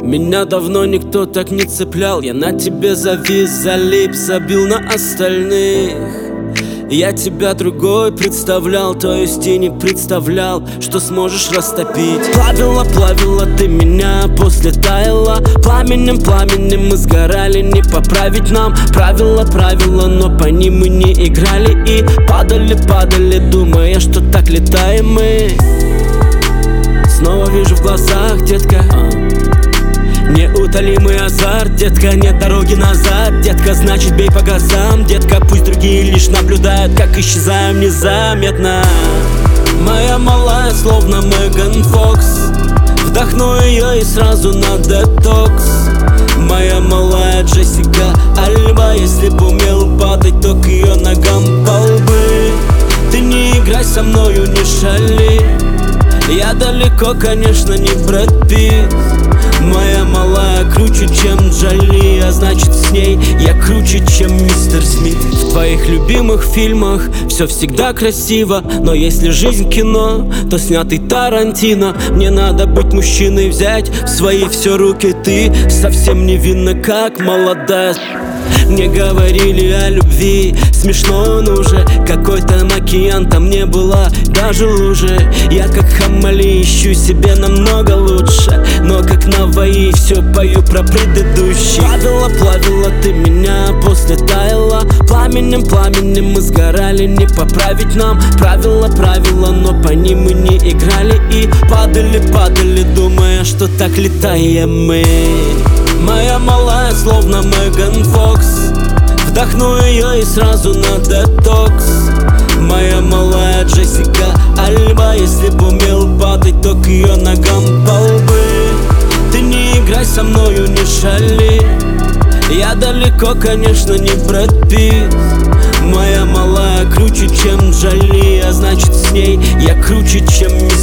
Меня давно никто так не цеплял. Я на тебе завис, залип, забил на остальных. Я тебя другой представлял, то есть и не представлял, что сможешь растопить. Плавила ты меня, после таяла. Пламенем мы сгорали, не поправить нам. Правила, но по ним мы не играли. И падали, думая, что так летаем мы. Снова вижу в глазах, детка, неутолимый азарт, детка, нет дороги назад, детка, значит бей по газам, детка, пусть другие лишь наблюдают, как исчезаем незаметно. Моя малая, словно Меган Фокс, вдохну ее и сразу на детокс. Моя малая Джессика Альба, если б умел падать, то к ее ногам полбы. Ты не играй со мною, не шали, я далеко, конечно, не Брэд Питт. Моя малая круче, чем Джоли, а значит с ней я круче, чем мистер Смит. В твоих любимых фильмах все всегда красиво, но если жизнь кино, то снятый Тарантино. Мне надо быть мужчиной, взять в свои все руки. Ты совсем невинна, как молодая. Мне говорили о любви, смешно он уже. Какой-то океан, там не было даже лужи. Я как Хаммали ищу себе намного лучше, но как Наваи все пою про предыдущий. Плавила ты меня, после таяла. Пламенем мы сгорали, не поправить нам. Правила, но по ним мы не играли. И падали, думая, что так летаем мы. Моя малая, словно Меган Фокс, вдохну ее и сразу на детокс. Моя малая Джессика Альба, если б умел падать, то к ее ногам полбы. Ты не играй со мною, не шали, я далеко, конечно, не Брэд Питт. Моя малая круче, чем Джоли, а значит с ней я круче, чем